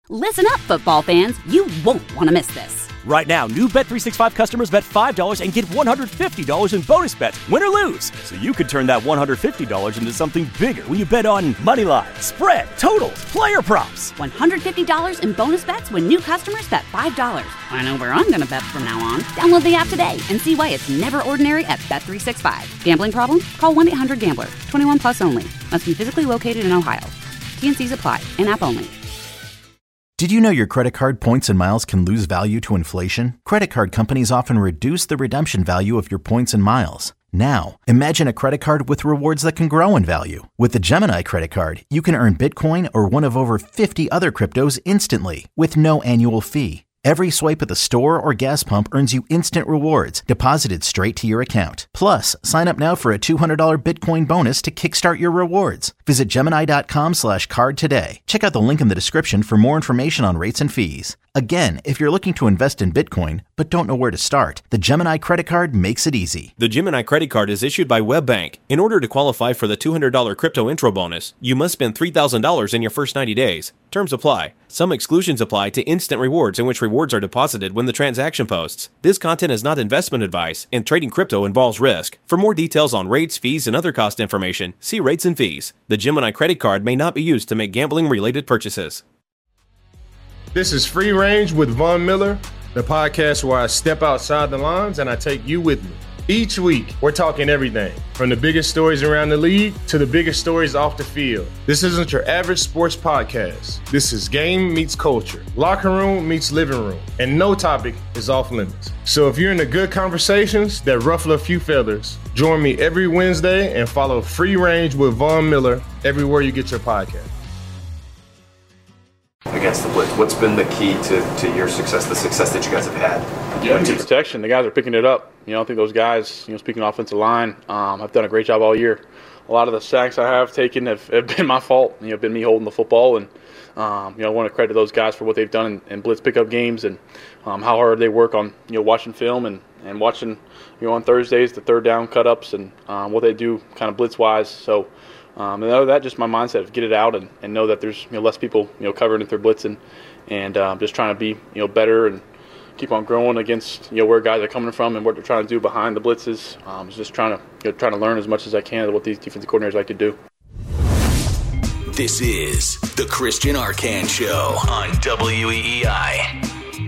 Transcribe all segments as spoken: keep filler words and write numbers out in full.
Listen up, football fans. You won't want to miss this. Right now, new Bet three sixty-five customers bet five dollars and get one hundred fifty dollars in bonus bets, win or lose. So you could turn that one hundred fifty dollars into something bigger when you bet on money line, spread, totals, player props. one hundred fifty dollars in bonus bets when new customers bet five dollars. I know where I'm going to bet from now on. Download the app today and see why it's never ordinary at Bet three sixty-five. Gambling problem? Call one eight hundred gambler. twenty-one plus only. Must be physically located in Ohio. T N Cs apply. In-app only. Did you know your credit card points and miles can lose value to inflation? Credit card companies often reduce the redemption value of your points and miles. Now, imagine a credit card with rewards that can grow in value. With the Gemini Credit Card, you can earn Bitcoin or one of over fifty other cryptos instantly with no annual fee. Every swipe at the store or gas pump earns you instant rewards deposited straight to your account. Plus, sign up now for a two hundred dollars Bitcoin bonus to kickstart your rewards. Visit Gemini.com slash card today. Check out the link in the description for more information on rates and fees. Again, if you're looking to invest in Bitcoin but don't know where to start, the Gemini Credit Card makes it easy. The Gemini Credit Card is issued by WebBank. In order to qualify for the two hundred dollars crypto intro bonus, you must spend three thousand dollars in your first ninety days. Terms apply. Some exclusions apply to instant rewards, in which rewards are deposited when the transaction posts. This content is not investment advice, and trading crypto involves risk. For more details on rates, fees, and other cost information, see rates and fees. The Gemini Credit Card may not be used to make gambling-related purchases. This is Free Range with Von Miller, the podcast where I step outside the lines and I take you with me. Each week, we're talking everything, from the biggest stories around the league to the biggest stories off the field. This isn't your average sports podcast. This is game meets culture, locker room meets living room, and no topic is off limits. So if you're into good conversations that ruffle a few feathers, join me every Wednesday and follow Free Range with Von Miller everywhere you get your podcast. Against the blitz, what's been the key to, to your success, the success that you guys have had? Yeah, team protection. The guys are picking it up. You know, I think those guys, you know, speaking offensive line, um, have done a great job all year. A lot of the sacks I have taken have, have been my fault. You know, been me holding the football, and um, you know, I want to credit those guys for what they've done in, in blitz pickup games and um, how hard they work on, you know, watching film and, and watching, you know, on Thursdays the third down cut ups and um, what they do kind of blitz wise. So. Um, and other than that, just my mindset of get it out and, and know that there's, you know, less people, you know, covering if they're blitzing, and um, just trying to be, you know, better and keep on growing against, you know, where guys are coming from and what they're trying to do behind the blitzes. Um, just trying to, you know, trying to learn as much as I can of what these defensive coordinators like to do. This is the Christian Arcand Show on W E E I.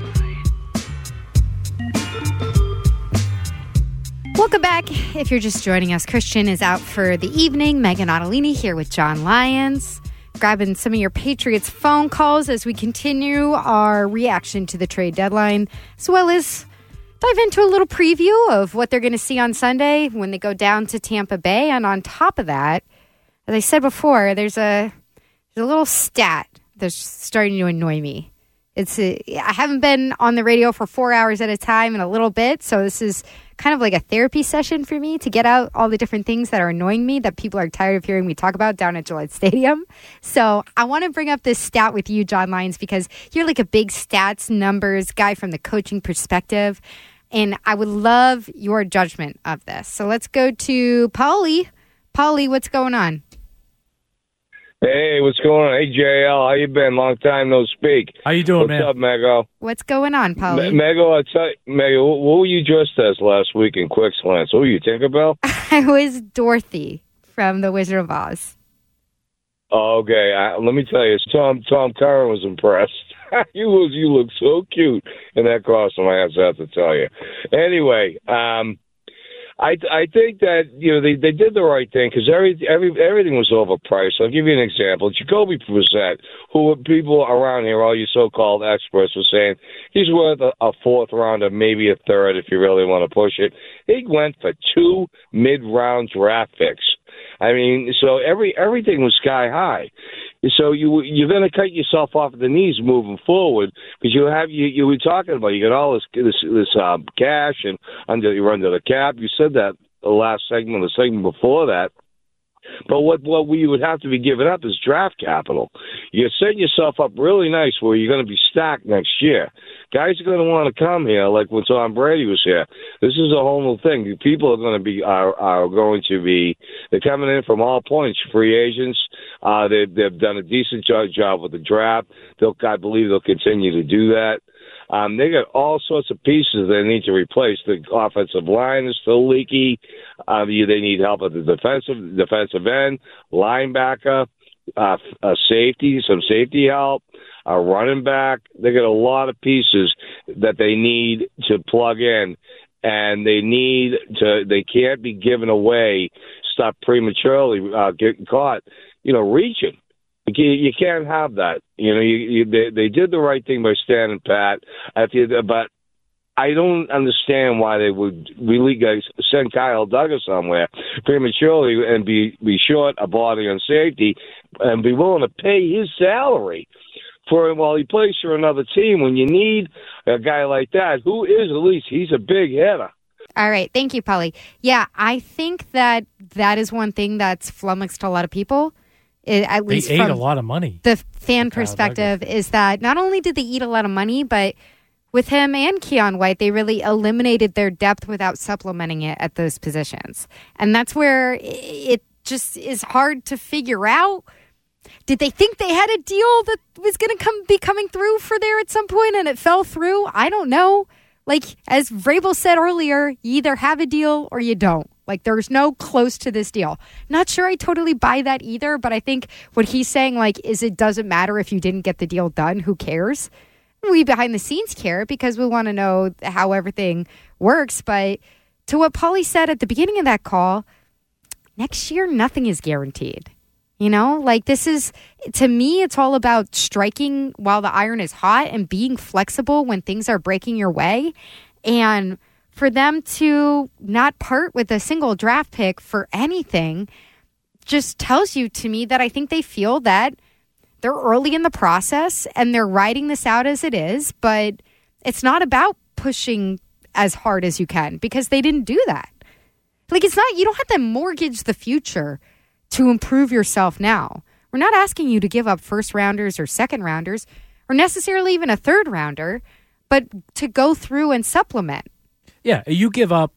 Welcome back. If you're just joining us, Christian is out for the evening. Megan Ottolini here with John Lyons, grabbing some of your Patriots phone calls as we continue our reaction to the trade deadline, as well as dive into a little preview of what they're going to see on Sunday when they go down to Tampa Bay. And on top of that, as I said before, there's a there's a little stat that's starting to annoy me. It's a, I haven't been on the radio for four hours at a time in a little bit, so this is kind of like a therapy session for me to get out all the different things that are annoying me that people are tired of hearing me talk about down at Gillette Stadium. So I want to bring up this stat with you, John Lyons, because you're like a big stats, numbers guy from the coaching perspective, and I would love your judgment of this. So let's go to Paulie. Paulie, what's going on? Hey, what's going on? Hey, J L, how you been? Long time no speak. How you doing, what's man? What's up, Mego? What's going on, Paulie? Me- Mego, I tell you, Mego, what were you dressed as last week in Quick Slants? What were you, Tinkerbell? I was Dorothy from The Wizard of Oz. Oh, okay, I, let me tell you, Tom Tom Curran was impressed. you was you look so cute in that costume. I have to, have to tell you. Anyway, um. I I think that, you know, they, they did the right thing because every, every, everything was overpriced. I'll give you an example. Jacoby Brissett, who people around here, all you so-called experts, were saying he's worth a, a fourth rounder, maybe a third if you really want to push it. He went for two mid-round draft picks. I mean, so every everything was sky high. So you you're going to cut yourself off at the knees moving forward because you have you you were talking about you got all this this this um, cash and under you're under the cap. You said that the last segment, the segment before that. But what what we would have to be giving up is draft capital. You're setting yourself up really nice where you're going to be stacked next year. Guys are going to want to come here, like when Tom Brady was here. This is a whole new thing. People are going to be are, are going to be. They're coming in from all points. Free agents. Uh, they, they've done a decent job, job with the draft. They'll, I believe they'll continue to do that. Um, they got all sorts of pieces they need to replace. The offensive line is still leaky. Uh, they need help at the defensive defensive end, linebacker, uh, uh, safety, some safety help. A running back. They got a lot of pieces that they need to plug in, and they need to. They can't be given away, stop prematurely, uh, getting caught. You know, reaching. You, you can't have that. You know, you, you, they, they did the right thing by standing pat. If you, but I don't understand why they would really guys send Kyle Duggar somewhere prematurely and be be short a body on safety and be willing to pay his salary for him while he plays for another team when you need a guy like that, who is at least, he's a big hitter. All right. Thank you, Paulie. Yeah, I think that that is one thing that's flummoxed a lot of people. It, at least they ate from a lot of money. The fan perspective is that not only did they eat a lot of money, but with him and Keon White, they really eliminated their depth without supplementing it at those positions. And that's where it just is hard to figure out. Did they think they had a deal that was going to come be coming through for there at some point and it fell through? I don't know. Like, as Vrabel said earlier, you either have a deal or you don't. Like, there's no close to this deal. Not sure I totally buy that either, but I think what he's saying, like, is it doesn't matter if you didn't get the deal done. Who cares? We behind the scenes care because we want to know how everything works. But to what Paulie said at the beginning of that call, next year, nothing is guaranteed. You know, like this is, to me, it's all about striking while the iron is hot and being flexible when things are breaking your way. And for them to not part with a single draft pick for anything just tells you to me that I think they feel that they're early in the process and they're riding this out as it is. But it's not about pushing as hard as you can because they didn't do that. Like, it's not, you don't have to mortgage the future to improve yourself now. We're not asking you to give up first rounders or second rounders or necessarily even a third rounder, but to go through and supplement. Yeah, you give up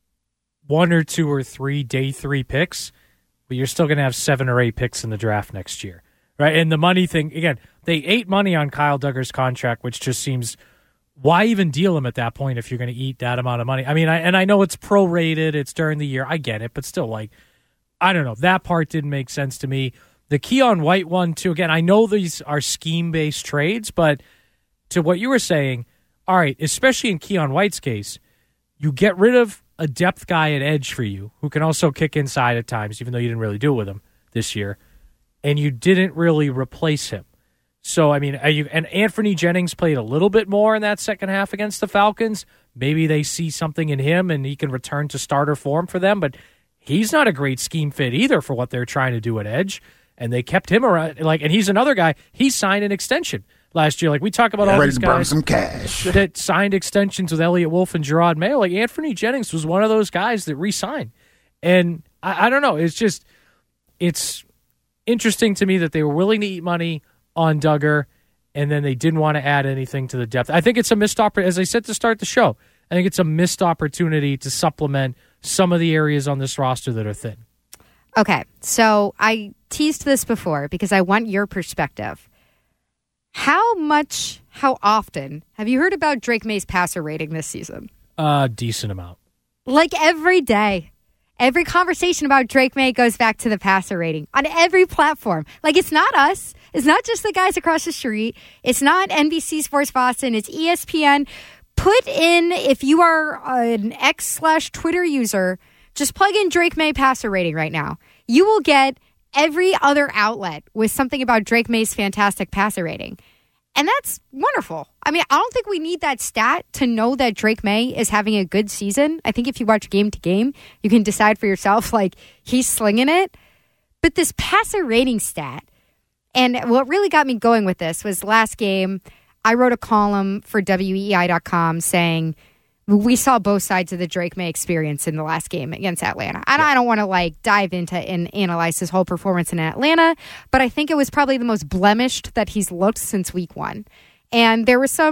one or two or three day three picks, but you're still going to have seven or eight picks in the draft next year, right? And the money thing, again, they ate money on Kyle Duggar's contract, which just seems, why even deal him at that point if you're going to eat that amount of money? I mean, I, and I know it's prorated, it's during the year, I get it, but still, like, I don't know. That part didn't make sense to me. The Keon White one, too. Again, I know these are scheme-based trades, but to what you were saying, all right, especially in Keon White's case, you get rid of a depth guy at edge for you who can also kick inside at times, even though you didn't really do it with him this year, and you didn't really replace him. So, I mean, are you, and Anthony Jennings played a little bit more in that second half against the Falcons. Maybe they see something in him and he can return to starter form for them, but he's not a great scheme fit either for what they're trying to do at edge, and they kept him around. Like, and he's another guy. He signed an extension last year. Like, we talk about yeah, all these guys some cash. that signed extensions with Elliott Wolf and Gerard Mayo. Like, Anthony Jennings was one of those guys that re-signed. And I, I don't know. It's just, it's interesting to me that they were willing to eat money on Duggar, and then they didn't want to add anything to the depth. I think it's a missed opportunity. As I said to start the show, I think it's a missed opportunity to supplement some of the areas on this roster that are thin. Okay, so I teased this before because I want your perspective. How much, how often have you heard about Drake May's passer rating this season? A uh, decent amount. Like every day. Every conversation about Drake May goes back to the passer rating on every platform. Like, it's not us. It's not just the guys across the street. It's not N B C Sports Boston. It's E S P N. Put in, if you are an X slash Twitter user, just plug in Drake May passer rating right now. You will get every other outlet with something about Drake May's fantastic passer rating. And that's wonderful. I mean, I don't think we need that stat to know that Drake May is having a good season. I think if you watch game to game, you can decide for yourself, like, he's slinging it. But this passer rating stat, and what really got me going with this was last game, I wrote a column for W E I dot com saying we saw both sides of the Drake May experience in the last game against Atlanta. And yeah. I don't want to like dive into and analyze his whole performance in Atlanta, but I think it was probably the most blemished that he's looked since week one. And there were some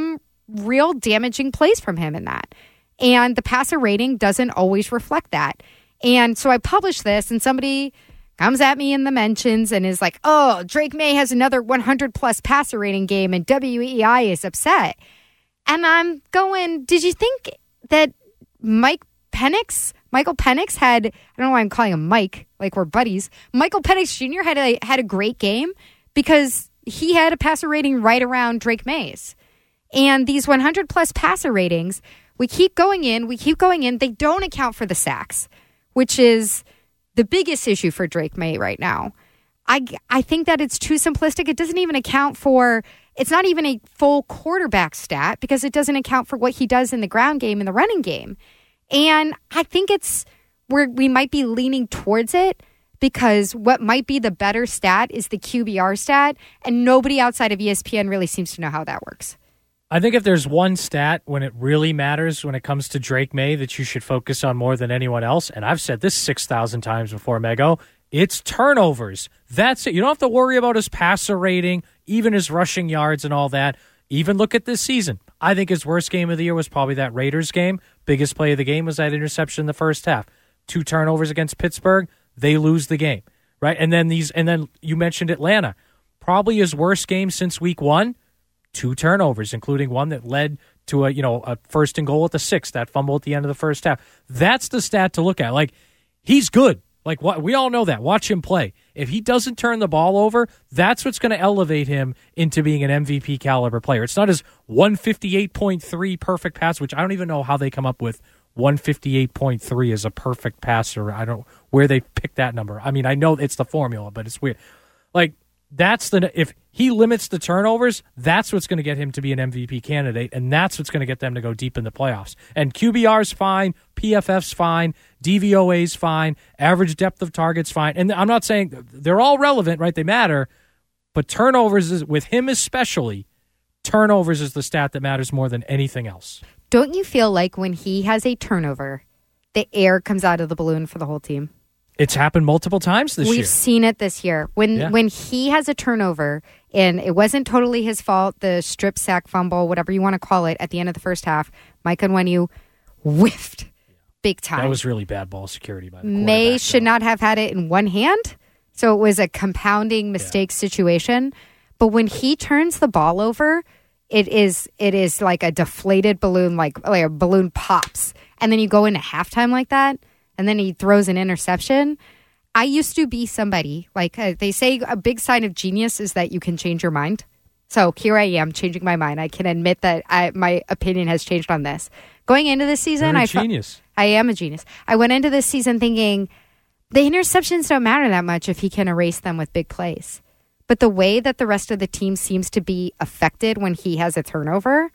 real damaging plays from him in that. And the passer rating doesn't always reflect that. And so I published this, and somebody comes at me in the mentions and is like, oh, Drake May has another one hundred plus passer rating game, and W E I is upset. And I'm going, did you think that Mike Penix, Michael Penix had, I don't know why I'm calling him Mike, like we're buddies. Michael Penix Junior had a, had a great game because he had a passer rating right around Drake May's. And these one hundred plus passer ratings, we keep going in, we keep going in. They don't account for the sacks, which is the biggest issue for Drake May right now. I, I think that it's too simplistic. It doesn't even account for, it's not even a full quarterback stat because it doesn't account for what he does in the ground game and the running game. And I think it's where we might be leaning towards it because what might be the better stat is the Q B R stat, and nobody outside of E S P N really seems to know how that works. I think if there's one stat when it really matters when it comes to Drake May that you should focus on more than anyone else, and I've said this six thousand times before, Mego, it's turnovers. That's it. You don't have to worry about his passer rating, even his rushing yards and all that. Even look at this season. I think his worst game of the year was probably that Raiders game. Biggest play of the game was that interception in the first half. Two turnovers against Pittsburgh, they lose the game, right? And then these, and then you mentioned Atlanta. Probably his worst game since week one. Two turnovers, including one that led to a you know a first and goal at the sixth, that fumble at the end of the first half. That's the stat to look at. Like, he's good. Like, what we all know that. Watch him play. If he doesn't turn the ball over, that's what's going to elevate him into being an M V P caliber player. It's not his one fifty-eight point three perfect pass, which I don't even know how they come up with one fifty-eight point three as a perfect passer. I don't where they pick that number. I mean, I know it's the formula, but it's weird. Like, that's the if he limits the turnovers, that's what's going to get him to be an M V P candidate, and that's what's going to get them to go deep in the playoffs. And Q B R's fine, P F F's fine, D V O A's fine, average depth of target's fine. And I'm not saying they're all relevant, right? They matter, but turnovers is, with him especially, turnovers is the stat that matters more than anything else. Don't you feel like when he has a turnover, the air comes out of the balloon for the whole team? It's happened multiple times this We've year. We've seen it this year. When yeah. when he has a turnover, and it wasn't totally his fault, the strip sack fumble, whatever you want to call it, at the end of the first half, Mike Onwenu whiffed big time. That was really bad ball security by the quarterback. May should not have had it in one hand, so it was a compounding mistake yeah. situation. But when he turns the ball over, it is it is like a deflated balloon, like, like a balloon pops. And then you go into halftime like that, and then he throws an interception. I used to be somebody, like uh, they say a big sign of genius is that you can change your mind. So here I am changing my mind. I can admit that I, my opinion has changed on this. Going into this season, You're a I genius. I am a genius. I went into this season thinking the interceptions don't matter that much if he can erase them with big plays. But the way that the rest of the team seems to be affected when he has a turnover,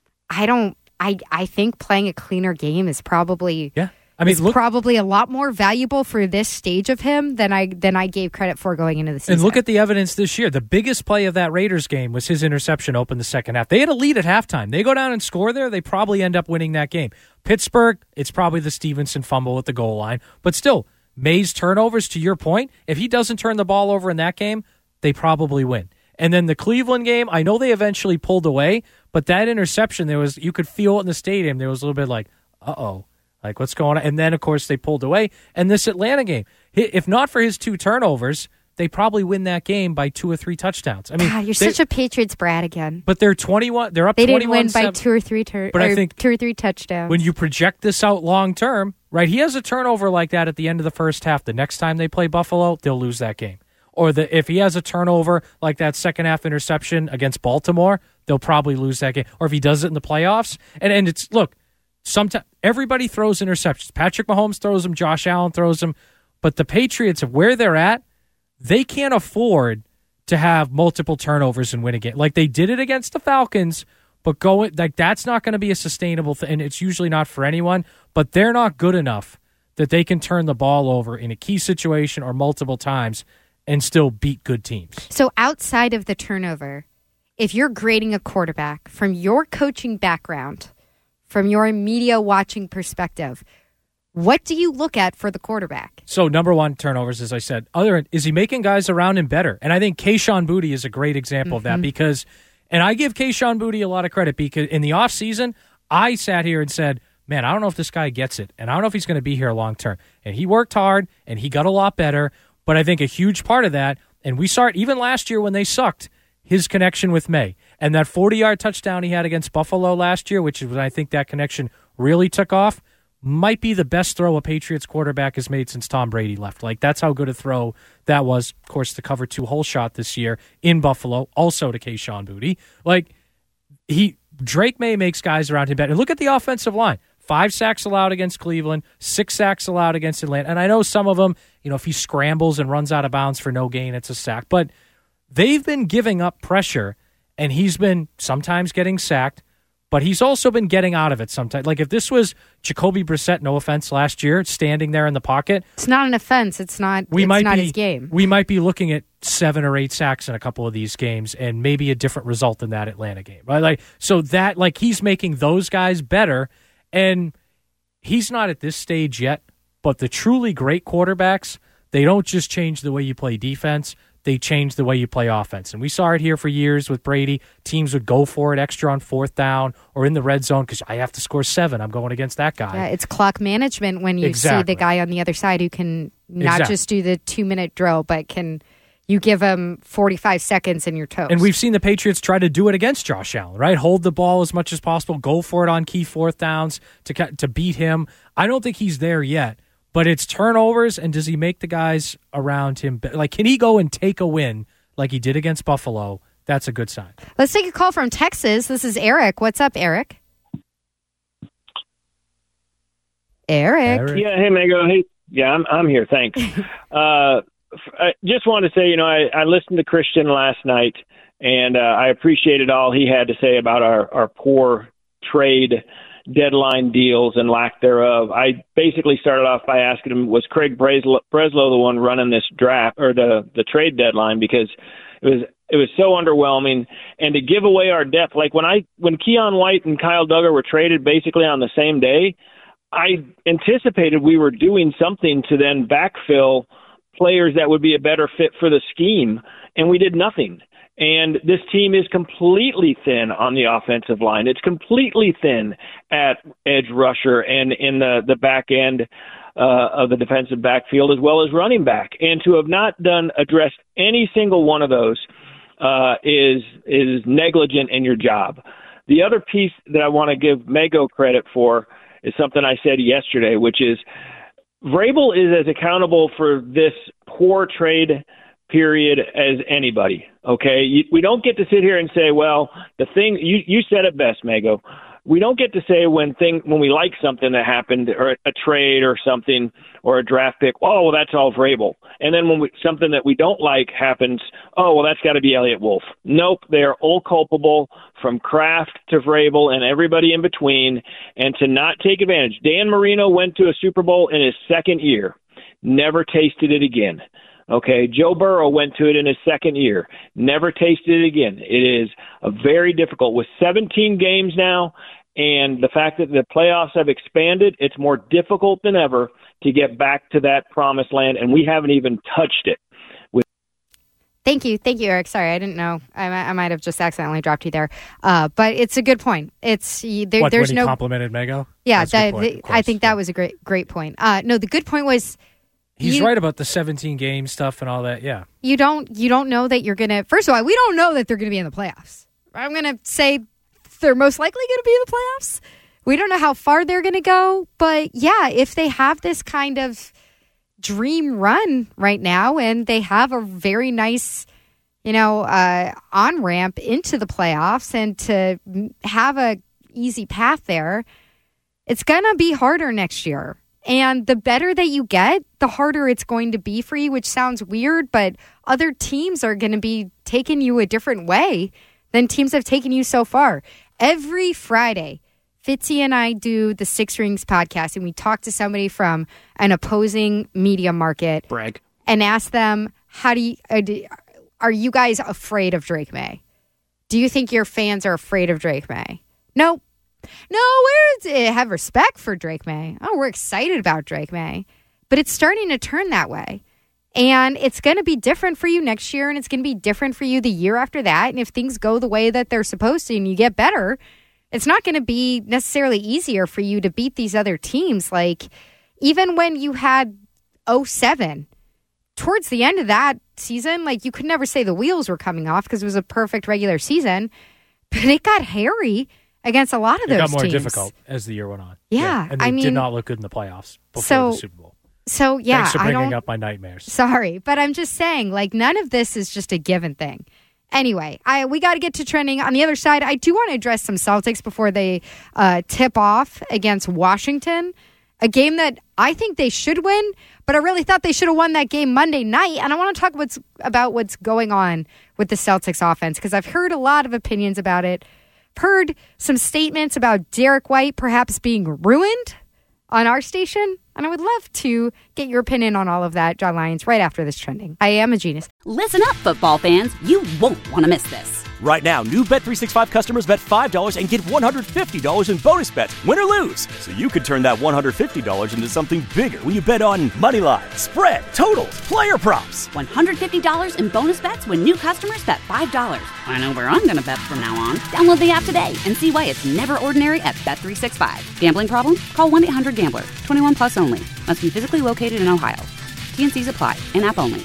I don't, I, I think playing a cleaner game is probably... Yeah. I mean, it's look, probably a lot more valuable for this stage of him than I than I gave credit for going into the season. And look at the evidence this year. The biggest play of that Raiders game was his interception open the second half. They had a lead at halftime. They go down and score there, they probably end up winning that game. Pittsburgh, it's probably the Stevenson fumble at the goal line. But still, May's turnovers, to your point, if he doesn't turn the ball over in that game, they probably win. And then the Cleveland game, I know they eventually pulled away, but that interception, there was you could feel it in the stadium. There was a little bit like, uh-oh. Like, what's going on? And then, of course, they pulled away. And this Atlanta game, if not for his two turnovers, they probably win that game by two or three touchdowns. I mean, God, you're such a Patriots brat again. But they're twenty-one. They're up. They didn't win by two or three. Tur- but or I think two or three touchdowns. When you project this out long term, right? He has a turnover like that at the end of the first half. The next time they play Buffalo, they'll lose that game. Or the if he has a turnover like that second half interception against Baltimore, they'll probably lose that game. Or if he does it in the playoffs, and and it's look. Sometimes everybody throws interceptions. Patrick Mahomes throws them. Josh Allen throws them. But the Patriots, of where they're at, they can't afford to have multiple turnovers and win a game. Like they did it against the Falcons, but going like that's not going to be a sustainable thing. And it's usually not for anyone. But they're not good enough that they can turn the ball over in a key situation or multiple times and still beat good teams. So outside of the turnover, if you're grading a quarterback from your coaching background, from your media watching perspective, what do you look at for the quarterback? So number one, turnovers, as I said. Other is he making guys around him better? And I think Kayshon Boutte is a great example mm-hmm. of that because And I give Kayshon Boutte a lot of credit because in the offseason, I sat here and said, man, I don't know if this guy gets it, and I don't know if he's going to be here long term. And he worked hard, and he got a lot better. But I think a huge part of that, and we saw it even last year when they sucked, his connection with May. And that forty-yard touchdown he had against Buffalo last year, which is when I think that connection really took off, might be the best throw a Patriots quarterback has made since Tom Brady left. Like, that's how good a throw that was. Of course, the cover two hole shot this year in Buffalo, also to Kayshon Boutte. Like, he Drake May makes guys around him better. And look at the offensive line. Five sacks allowed against Cleveland, six sacks allowed against Atlanta. And I know some of them, you know, if he scrambles and runs out of bounds for no gain, it's a sack. But they've been giving up pressure, and he's been sometimes getting sacked, but he's also been getting out of it sometimes. Like if this was Jacoby Brissett, no offense, last year, standing there in the pocket. It's not an offense. It's not, we it's might not be, his game. We might be looking at seven or eight sacks in a couple of these games and maybe a different result in that Atlanta game. Right? Like, so that, like, he's making those guys better, and he's not at this stage yet, but the truly great quarterbacks, they don't just change the way you play defense. They change the way you play offense. And we saw it here for years with Brady. Teams would go for it extra on fourth down or in the red zone because I have to score seven. I'm going against that guy. Yeah, it's clock management when you exactly. see the guy on the other side who can not exactly. just do the two-minute drill, but can you give him forty-five seconds in your toes. And we've seen the Patriots try to do it against Josh Allen, right? Hold the ball as much as possible, go for it on key fourth downs to to beat him. I don't think he's there yet. But it's turnovers, and does he make the guys around him better? Like, can he go and take a win like he did against Buffalo? That's a good sign. Let's take a call from Texas. This is Eric. What's up, Eric? Eric. Eric. Yeah, hey, Mego. Hey, yeah, I'm I'm here. Thanks. uh, I just want to say, you know, I, I listened to Christian last night, and uh, I appreciated all he had to say about our, our poor trade deadline deals and lack thereof. I basically started off by asking him, was Craig Breslow, Breslow the one running this draft or the, the trade deadline? Because it was it was so underwhelming. And to give away our depth, like when I when Keon White and Kyle Duggar were traded basically on the same day, I anticipated we were doing something to then backfill players that would be a better fit for the scheme, and we did nothing. And this team is completely thin on the offensive line. It's completely thin at edge rusher and in the, the back end uh, of the defensive backfield as well as running back. And to have not done addressed any single one of those uh, is is negligent in your job. The other piece that I want to give Mego credit for is something I said yesterday, which is Vrabel is as accountable for this poor trade period as anybody. Okay. You, we don't get to sit here and say, well, the thing you, you said it best, Mego. We don't get to say when thing, when we like something that happened or a trade or something or a draft pick, oh, well, that's all Vrabel. And then when we, something that we don't like happens, oh, well, that's got to be Elliott Wolf. Nope. They're all culpable from Kraft to Vrabel and everybody in between, and to not take advantage. Dan Marino went to a Super Bowl in his second year, never tasted it again. Okay, Joe Burrow went to it in his second year, never tasted it again. It is a very difficult with seventeen games now, and the fact that the playoffs have expanded, it's more difficult than ever to get back to that promised land, and we haven't even touched it. With- Thank you. Thank you, Eric. Sorry, I didn't know. I, I might have just accidentally dropped you there. Uh, but it's a good point. It's there, what, There's when he no complimented Mego? Yeah, That's a that, good point, the, I think that was a great, great point. Uh, no, the good point was, He's you, right about the seventeen game stuff and all that. Yeah. You don't you don't know that you're going to – first of all, we don't know that they're going to be in the playoffs. I'm going to say they're most likely going to be in the playoffs. We don't know how far they're going to go. But, yeah, if they have this kind of dream run right now and they have a very nice, you know, uh, on-ramp into the playoffs and to have a easy path there, it's going to be harder next year. And the better that you get, the harder it's going to be for you, which sounds weird, but other teams are going to be taking you a different way than teams have taken you so far. Every Friday, Fitzy and I do the Six Rings podcast, and we talk to somebody from an opposing media market. Brag. And ask them, how do you, are you guys afraid of Drake May? Do you think your fans are afraid of Drake May? Nope. No, we have respect for Drake May. Oh, we're excited about Drake May. But it's starting to turn that way. And it's going to be different for you next year, and it's going to be different for you the year after that. And if things go the way that they're supposed to and you get better, it's not going to be necessarily easier for you to beat these other teams. Like, even when you had oh seven, towards the end of that season, like, you could never say the wheels were coming off because it was a perfect regular season. But it got hairy against a lot of it those teams. It got more teams. difficult as the year went on. Yeah. yeah. And they I mean, did not look good in the playoffs before so, the Super Bowl. So, yeah. Thanks for bringing I don't, up my nightmares. Sorry, but I'm just saying, like, none of this is just a given thing. Anyway, I we got to get to trending. On the other side, I do want to address some Celtics before they uh, tip off against Washington, a game that I think they should win, but I really thought they should have won that game Monday night. And I want to talk what's, about what's going on with the Celtics offense, because I've heard a lot of opinions about it. Heard some statements about Derek White perhaps being ruined on our station, and I would love to get your opinion on all of that, John Lyons, right after this trending. I am a genius. Listen up, football fans. You won't want to miss this. Right now, new Bet three sixty-five customers bet five dollars and get one hundred fifty dollars in bonus bets, win or lose. So you could turn that one hundred fifty dollars into something bigger when you bet on money line, spread, totals, player props. one hundred fifty dollars in bonus bets when new customers bet five dollars. I know where I'm going to bet from now on. Download the app today and see why it's never ordinary at Bet three sixty-five. Gambling problem? Call one eight hundred gambler. twenty-one plus only. Must be physically located in Ohio. T and C's apply. In-app only.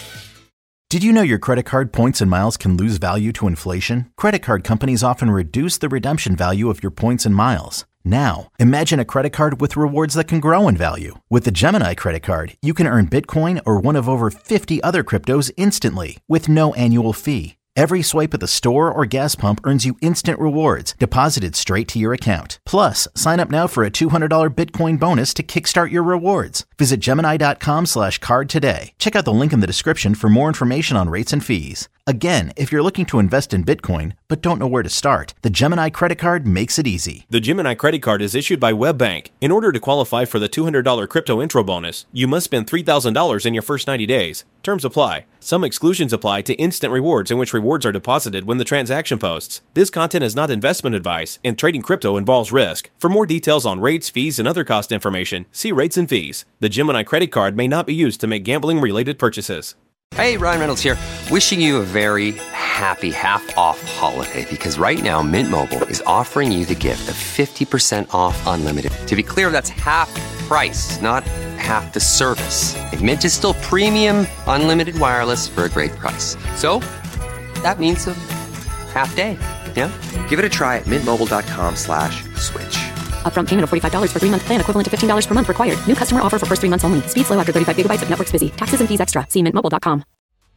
Did you know your credit card points and miles can lose value to inflation? Credit card companies often reduce the redemption value of your points and miles. Now, imagine a credit card with rewards that can grow in value. With the Gemini credit card, you can earn Bitcoin or one of over fifty other cryptos instantly with no annual fee. Every swipe at the store or gas pump earns you instant rewards deposited straight to your account. Plus, sign up now for a two hundred dollars Bitcoin bonus to kickstart your rewards. Visit Gemini.com slash card today. Check out the link in the description for more information on rates and fees. Again, if you're looking to invest in Bitcoin but don't know where to start, the Gemini credit card makes it easy. The Gemini credit card is issued by WebBank. In order to qualify for the two hundred dollars crypto intro bonus, you must spend three thousand dollars in your first ninety days. Terms apply. Some exclusions apply to instant rewards, in which rewards are deposited when the transaction posts. This content is not investment advice, and trading crypto involves risk. For more details on rates, fees, and other cost information, see rates and fees. The Gemini credit card may not be used to make gambling-related purchases. Hey, Ryan Reynolds here, wishing you a very happy half-off holiday, because right now Mint Mobile is offering you the gift of fifty percent off unlimited. To be clear, that's half price, not half the service. And Mint is still premium unlimited wireless for a great price. So that means a half day, yeah? Give it a try at mintmobile.com slash switch. Upfront payment of forty-five dollars for three-month plan equivalent to fifteen dollars per month required. New customer offer for first three months only. Speed slow after thirty-five gigabytes if network's busy. Taxes and fees extra. See mint mobile dot com.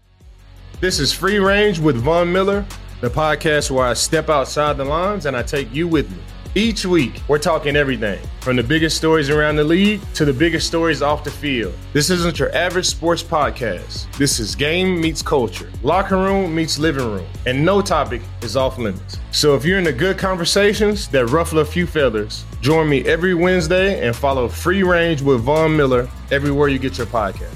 This is Free Range with Von Miller, the podcast where I step outside the lines and I take you with me. Each week, we're talking everything from the biggest stories around the league to the biggest stories off the field. This isn't your average sports podcast. This is game meets culture, locker room meets living room, and no topic is off limits. So if you're into good conversations that ruffle a few feathers, join me every Wednesday and follow Free Range with Von Miller everywhere you get your podcast.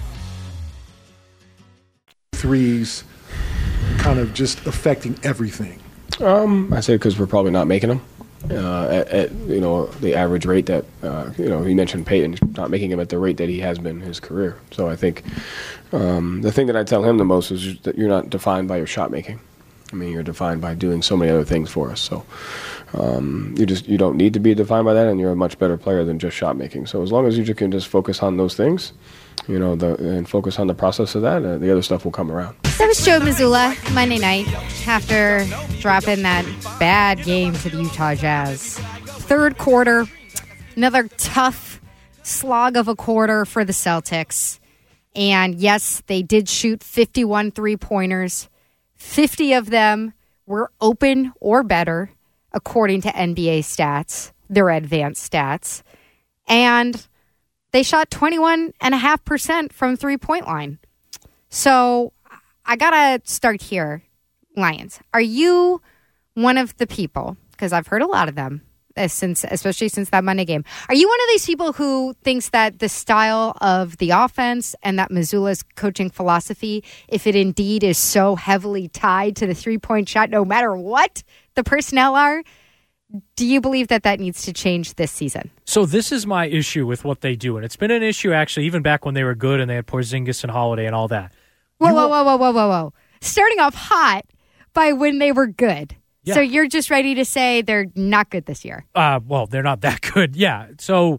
Threes kind of just affecting everything. Um, I say because we're probably not making them. Uh, at, at you know the average rate that uh, you know he mentioned Peyton not making him at the rate that he has been in his career. So I think um, the thing that I tell him the most is that you're not defined by your shot making. I mean, you're defined by doing so many other things for us. So um, you just you don't need to be defined by that, and you're a much better player than just shot making. So as long as you can just focus on those things, you know, the, and focus on the process of that, uh, the other stuff will come around. That was Joe Mazzulla Monday night after dropping that bad game to the Utah Jazz. Third quarter, another tough slog of a quarter for the Celtics. And yes, they did shoot fifty-one three-pointers. fifty of them were open or better, according to N B A stats, their advanced stats. And they shot twenty-one point five percent from three-point line. So I got to start here, Lions. Are you one of the people, because I've heard a lot of them, uh, since, especially since that Monday game, are you one of these people who thinks that the style of the offense and that Mazzulla's coaching philosophy, if it indeed is so heavily tied to the three-point shot, no matter what the personnel are, do you believe that that needs to change this season? So this is my issue with what they do, and it's been an issue actually even back when they were good and they had Porzingis and Holiday and all that. Whoa, You whoa, will- whoa, whoa, whoa, whoa, whoa. Starting off hot by when they were good. Yeah. So you're just ready to say they're not good this year. Uh, well, they're not that good. Yeah. So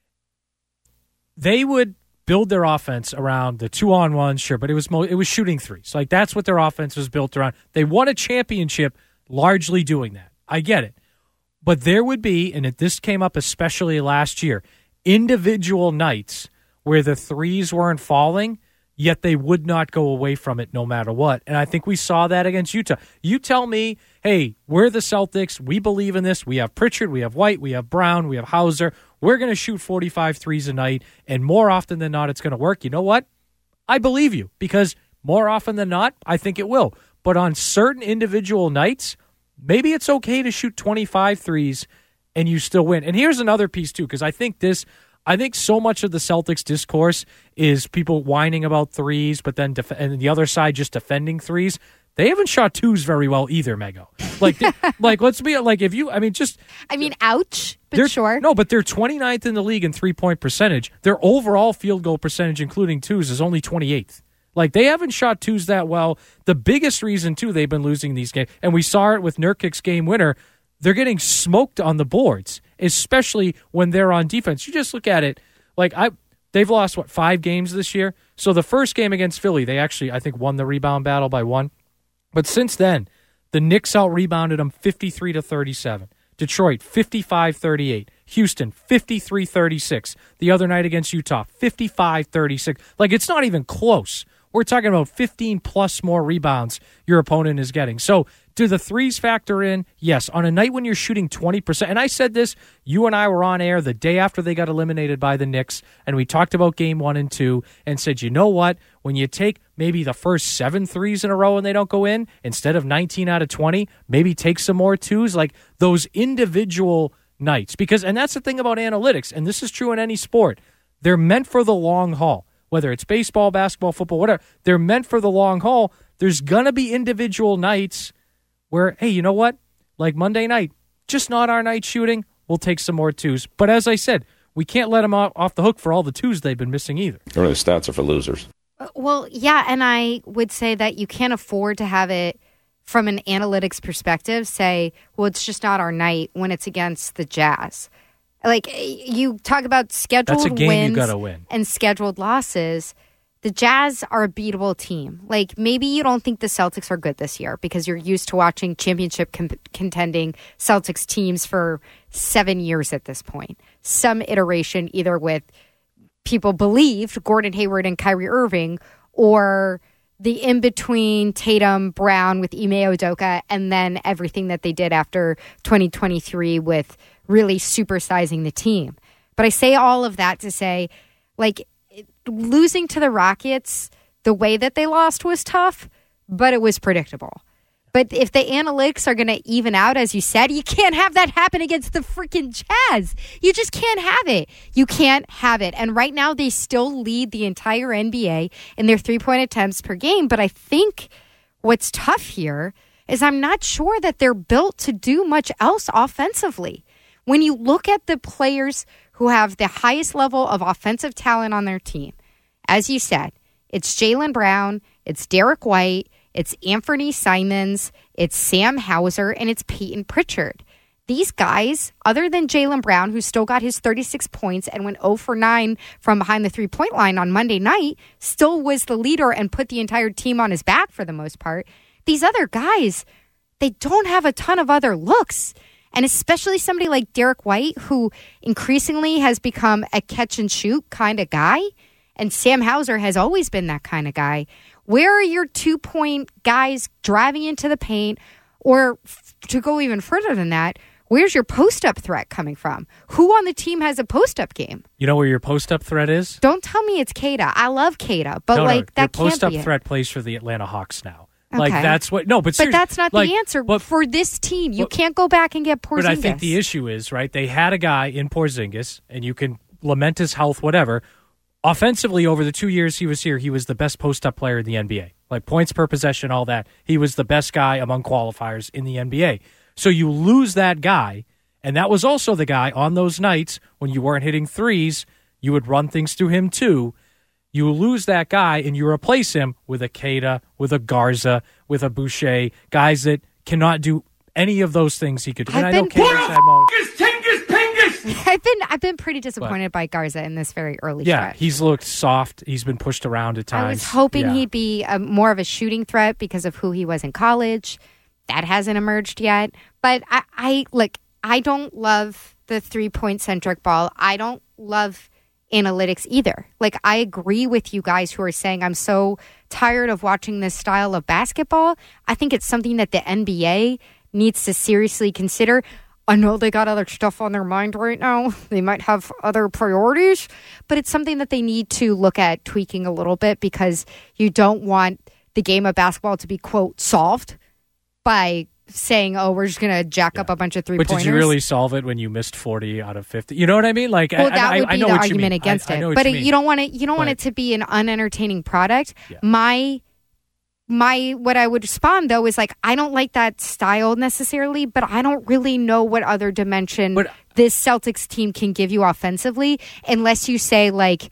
they would build their offense around the two on one, sure, but it was mo- it was shooting threes. Like that's what their offense was built around. They won a championship largely doing that. I get it. But there would be, and it, this came up especially last year, individual nights where the threes weren't falling, yet they would not go away from it no matter what. And I think we saw that against Utah. You tell me, hey, we're the Celtics. We believe in this. We have Pritchard. We have White. We have Brown. We have Hauser. We're going to shoot forty-five threes a night, and more often than not, it's going to work. You know what? I believe you, because more often than not, I think it will. But on certain individual nights, maybe it's okay to shoot twenty-five threes and you still win. And here's another piece, too, because I think this – I think so much of the Celtics discourse is people whining about threes, but then def- and the other side just defending threes. They haven't shot twos very well either, Mego. Like, they, like let's be like if you, I mean, just I mean, ouch, but they're, sure. No, but they're twenty-ninth in the league in three point percentage. Their overall field goal percentage, including twos, is only twenty-eighth. Like they haven't shot twos that well. The biggest reason too they've been losing these games, and we saw it with Nurkic's game winner. They're getting smoked on the boards, especially when they're on defense. You just look at it, like I, they've lost, what, five games this year? So the first game against Philly, they actually, I think, won the rebound battle by one. But since then, the Knicks out-rebounded them fifty-three to thirty-seven. Detroit, fifty-five thirty-eight. Houston, fifty-three thirty-six. The other night against Utah, fifty-five thirty-six. Like, it's not even close. We're talking about fifteen-plus more rebounds your opponent is getting. So, do the threes factor in? Yes. On a night when you're shooting twenty percent, and I said this, you and I were on air the day after they got eliminated by the Knicks, and we talked about game one and two, and said, you know what? When you take maybe the first seven threes in a row and they don't go in, instead of nineteen out of twenty, maybe take some more twos, like those individual nights. Because, and that's the thing about analytics, and this is true in any sport, they're meant for the long haul. Whether it's baseball, basketball, football, whatever, they're meant for the long haul. There's going to be individual nights where, hey, you know what? Like Monday night, just not our night shooting. We'll take some more twos. But as I said, we can't let them off the hook for all the twos they've been missing either. Or the stats are for losers. Well, yeah, and I would say that you can't afford to have it from an analytics perspective say, well, it's just not our night when it's against the Jazz. Like, you talk about scheduled That's a game wins you gotta win. and scheduled losses. The Jazz are a beatable team. Like, maybe you don't think the Celtics are good this year because you're used to watching championship com- contending Celtics teams for seven years at this point. Some iteration either with people believed Gordon Hayward and Kyrie Irving, or the in-between Tatum, Brown with Ime Udoka, and then everything that they did after twenty twenty-three with really supersizing the team. But I say all of that to say, like, losing to the Rockets, the way that they lost was tough, but it was predictable. But if the analytics are going to even out, as you said, you can't have that happen against the freaking Jazz. You just can't have it. You can't have it. And right now, they still lead the entire N B A in their three-point attempts per game. But I think what's tough here is I'm not sure that they're built to do much else offensively. When you look at the players who have the highest level of offensive talent on their team, as you said, it's Jaylen Brown, it's Derek White, it's Anthony Simons, it's Sam Hauser, and it's Peyton Pritchard. These guys, other than Jaylen Brown, who still got his thirty-six points and went zero for nine from behind the three-point line on Monday night, still was the leader and put the entire team on his back for the most part. These other guys, they don't have a ton of other looks. And especially somebody like Derek White, who increasingly has become a catch-and-shoot kind of guy. And Sam Hauser has always been that kind of guy. Where are your two-point guys driving into the paint? Or f- to go even further than that, where's your post-up threat coming from? Who on the team has a post-up game? You know where your post-up threat is? Don't tell me it's Keita. I love Keita, but no, like no, that your can't be post-up it. threat plays for the Atlanta Hawks now. Okay. Like that's what no, but but seriously, that's not like, the answer but, for this team. You but, can't go back and get Porzingis. But I think the issue is right. They had a guy in Porzingis, and you can lament his health, whatever. Offensively, over the two years he was here, he was the best post-up player in the N B A. Like points per possession, all that. He was the best guy among qualifiers in the N B A. So you lose that guy, And that was also the guy on those nights when you weren't hitting threes, you would run things through him too. You lose that guy and you replace him with a Queta, with a Garza, with a Boucher, guys that cannot do any of those things he could do. And I know Queta's had moments. I've been I've been pretty disappointed but, by Garza in this very early yeah, stretch. he's looked soft. He's been pushed around at times. I was hoping yeah. he'd be a, more of a shooting threat because of who he was in college. That hasn't emerged yet. But I, I look, I don't love the three-point centric ball. I don't love analytics either. Like, I agree with you guys who are saying I'm so tired of watching this style of basketball. I think it's something that the N B A needs to seriously consider. I know they got other stuff on their mind right now. They might have other priorities, but it's something that they need to look at tweaking a little bit because you don't want the game of basketball to be, quote, solved by saying, oh, we're just going to jack yeah. up a bunch of three-pointers. But did you really solve it when you missed forty out of fifty? You know what I mean? Like, well, I, that I, would be I know the what argument you mean. against I, it. I know what but you, it, mean. you don't want it. You don't but, want it to be an unentertaining product. Yeah. My My what I would respond though is like I don't like that style necessarily, but I don't really know what other dimension but, this Celtics team can give you offensively unless you say like,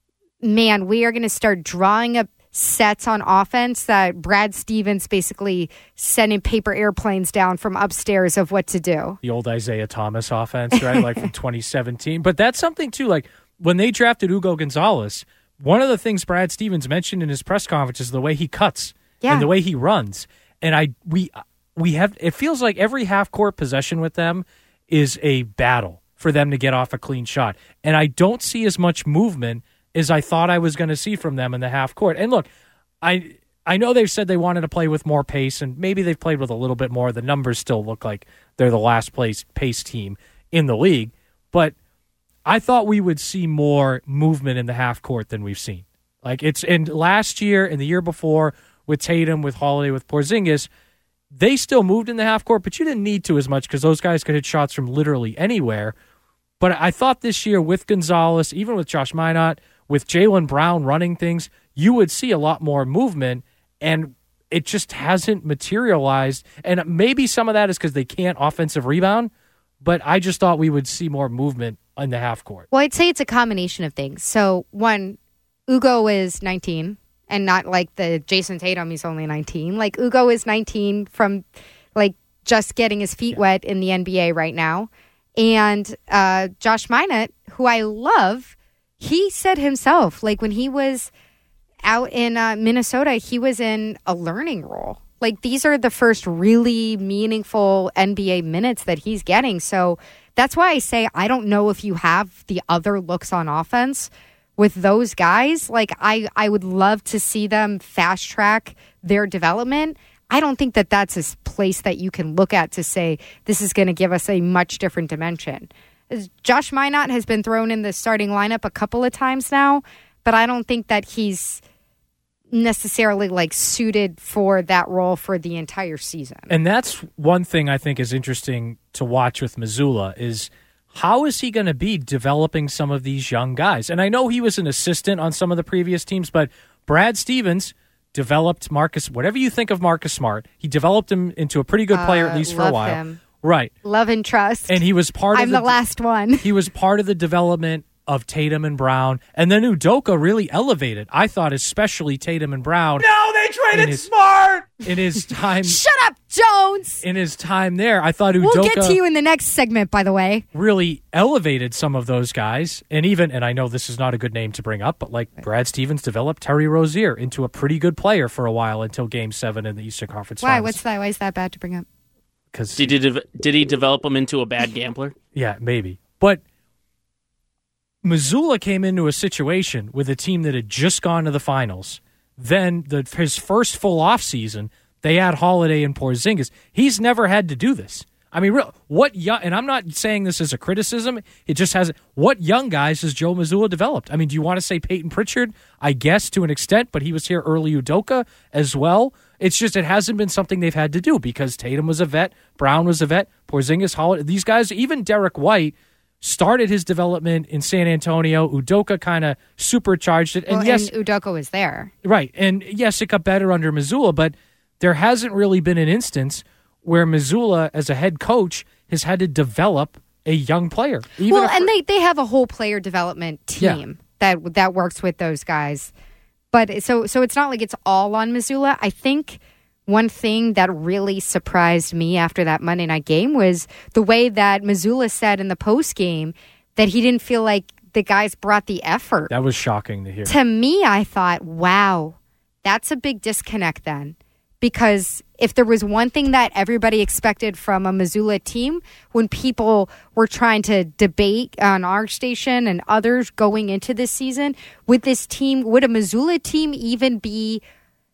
man, we are going to start drawing up sets on offense that Brad Stevens basically sending paper airplanes down from upstairs of what to do. The old Isaiah Thomas offense, right? Like from twenty seventeen. But that's something too, like when they drafted Hugo Gonzalez, one of the things Brad Stevens mentioned in his press conference is the way he cuts. Yeah. And the way he runs. And I we we have it feels like every half court possession with them is a battle for them to get off a clean shot. And I don't see as much movement as I thought I was going to see from them in the half court. And look, I I know they've said they wanted to play with more pace, and maybe they've played with a little bit more. The numbers still look like they're the last place pace team in the league. But I thought we would see more movement in the half court than we've seen. Like it's and last year and the year before with Tatum, with Holiday, with Porzingis, they still moved in the half court, but you didn't need to as much because those guys could hit shots from literally anywhere. But I thought this year with Gonzalez, even with Josh Minott, with Jaylen Brown running things, you would see a lot more movement, and it just hasn't materialized. And maybe some of that is because they can't offensive rebound, but I just thought we would see more movement in the half court. Well, I'd say it's a combination of things. So, one, Ugo is nineteen. And not like the Jason Tatum, he's only nineteen. Like, Ugo is nineteen from, like, just getting his feet yeah. wet in the N B A right now. And uh, Josh Minott, who I love, he said himself, like, when he was out in uh, Minnesota, he was in a learning role. Like, these are the first really meaningful N B A minutes that he's getting. So that's why I say I don't know if you have the other looks on offense with those guys. Like, I, I would love to see them fast track their development. I don't think that that's a place that you can look at to say this is going to give us a much different dimension. Josh Minott has been thrown in the starting lineup a couple of times now, but I don't think that he's necessarily like suited for that role for the entire season. And that's one thing I think is interesting to watch with Mazzulla is how is he going to be developing some of these young guys? And I know he was an assistant on some of the previous teams, but Brad Stevens developed Marcus, whatever you think of Marcus Smart, he developed him into a pretty good player, uh, at least for a while. Him. Right. Love and trust. And he was part I'm of the, the last one. He was part of the development of Tatum and Brown. And then Udoka really elevated, I thought, especially Tatum and Brown. No, they traded his, Smart! In his time. Shut up, Jones! In his time there, I thought Udoka We'll get to you in the next segment, by the way. Really elevated some of those guys. And even, and I know this is not a good name to bring up, but like right. Brad Stevens developed Terry Rozier into a pretty good player for a while until Game seven in the Eastern Conference Why? Finals. What's that? Why is that bad to bring up? Because did he, de- did he develop him into a bad gambler? Yeah, maybe. But Mazzulla came into a situation with a team that had just gone to the finals. Then the, his first full offseason, they had Holiday and Porzingis. He's never had to do this. I mean, real, what young, and I'm not saying this as a criticism. It just has, what young guys has Joe Mazzulla developed? I mean, do you want to say Peyton Pritchard? I guess to an extent, but he was here early Udoka as well. It's just it hasn't been something they've had to do because Tatum was a vet, Brown was a vet, Porzingis, Holiday. These guys, even Derek White, started his development in San Antonio. Udoka kind of supercharged it. And well, yes, and Udoka was there. Right. And yes, it got better under Mazzulla, but there hasn't really been an instance where Mazzulla, as a head coach, has had to develop a young player. Even well, if- and they, they have a whole player development team Yeah. that that works with those guys. But so so it's not like it's all on Mazzulla. I think one thing that really surprised me after that Monday night game was the way that Mazzulla said in the post game that he didn't feel like the guys brought the effort. That was shocking to hear. To me, I thought, wow, that's a big disconnect then. Because if there was one thing that everybody expected from a Mazzulla team, when people were trying to debate on our station and others going into this season, with this team, would a Mazzulla team even be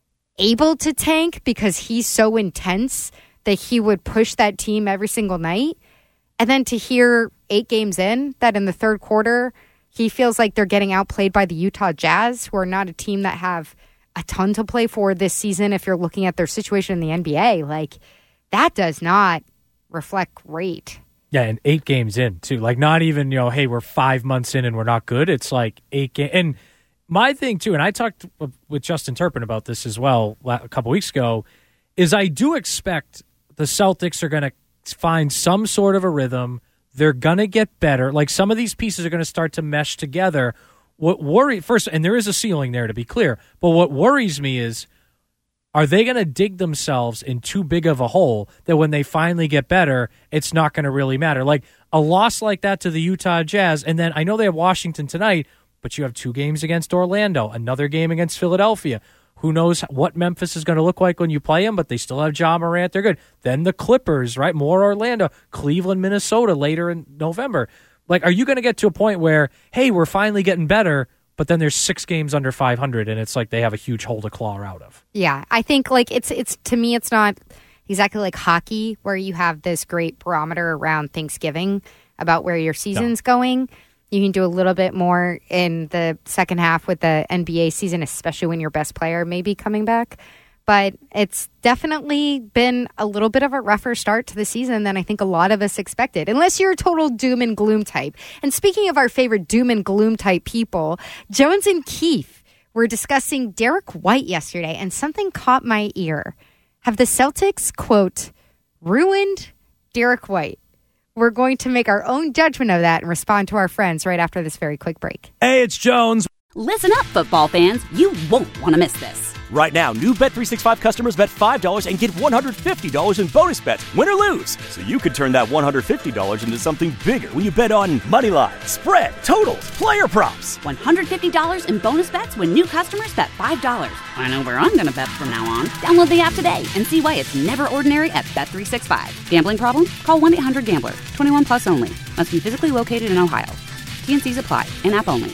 able to tank because he's so intense that he would push that team every single night? And then to hear eight games in that in the third quarter, he feels like they're getting outplayed by the Utah Jazz, who are not a team that have a ton to play for this season if you're looking at their situation in the N B A. Like, that does not reflect great. Yeah, and eight games in, too. Like, not even, you know, hey, we're five months in and we're not good. It's like eight games. And my thing, too, and I talked with Justin Turpin about this as well a couple weeks ago, is I do expect the Celtics are going to find some sort of a rhythm. They're going to get better. Like, some of these pieces are going to start to mesh together. What worry first, and there is a ceiling there to be clear, but what worries me is, are they going to dig themselves in too big of a hole that when they finally get better, it's not going to really matter? Like a loss like that to the Utah Jazz, and then I know they have Washington tonight, but you have two games against Orlando, another game against Philadelphia. Who knows what Memphis is going to look like when you play them, but they still have Ja Morant. They're good. Then the Clippers, right? More Orlando, Cleveland, Minnesota later in November. Like, are you going to get to a point where, hey, we're finally getting better, but then there's six games under five hundred, and it's like they have a huge hole to claw out of? Yeah, I think, like, it's, it's to me, it's not exactly like hockey where you have this great barometer around Thanksgiving about where your season's no. going. You can do a little bit more in the second half with the N B A season, especially when your best player may be coming back. But it's definitely been a little bit of a rougher start to the season than I think a lot of us expected, unless you're a total doom and gloom type. And speaking of our favorite doom and gloom type people, Jones and Keefe were discussing Derek White yesterday, and something caught my ear. Have the Celtics, quote, ruined Derek White? We're going to make our own judgment of that and respond to our friends right after this very quick break. Hey, it's Jones. Listen up, football fans. You won't want to miss this. Right now, new Bet three sixty-five customers bet five dollars and get one hundred fifty dollars in bonus bets, win or lose. So you could turn that one hundred fifty dollars into something bigger when you bet on money line, spread, totals, player props. one hundred fifty dollars in bonus bets when new customers bet five dollars. I know where I'm going to bet from now on. Download the app today and see why it's never ordinary at Bet three sixty-five. Gambling problem? Call one eight hundred gambler. twenty-one plus only. Must be physically located in Ohio. T and C's apply. In-app only.